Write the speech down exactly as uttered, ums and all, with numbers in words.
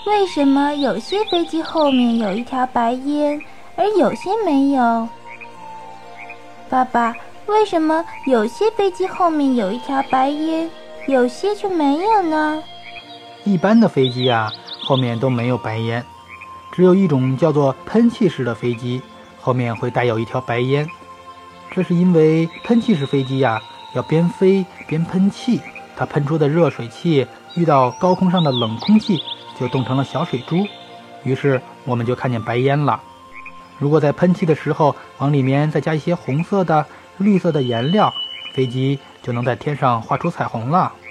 为什么有些飞机后面有一条白烟，而有些没有？爸爸，为什么有些飞机后面有一条白烟，有些却没有呢？ 一般的飞机啊，后面都没有白烟，只有一种叫做喷气式的飞机，后面会带有一条白烟。这是因为喷气式飞机呀、啊，要边飞边喷气，它喷出的热水器遇到高空上的冷空气，就冻成了小水珠，于是我们就看见白烟了。如果在喷气的时候往里面再加一些红色的、绿色的颜料，飞机就能在天上画出彩虹了。